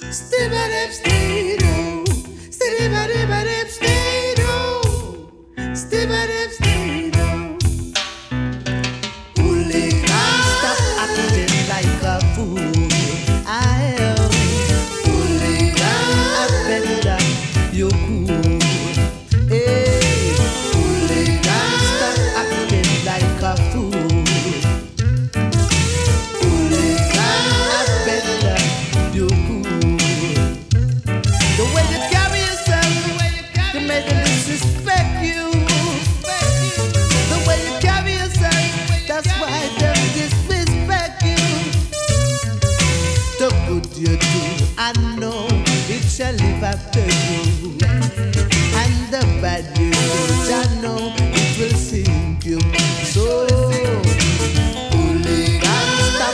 Stibadip steedo, stibadip steedo, stibadip steedo. Hooligan, Stop acting like a fool. I am hooligan, I bet that you're cool. Hey, hooligan, stop acting like a fool. hooligan. I bet that you're cool. The way you carry yourself, you make them disrespect you. The way you carry yourself, that's why them disrespect you. The good you